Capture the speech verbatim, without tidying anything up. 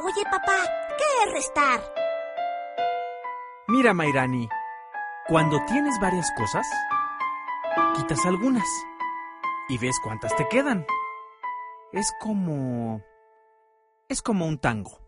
Oye, papá, ¿qué es restar? Mira, Mairani, cuando tienes varias cosas, quitas algunas y ves cuántas te quedan. Es como... es como un tango.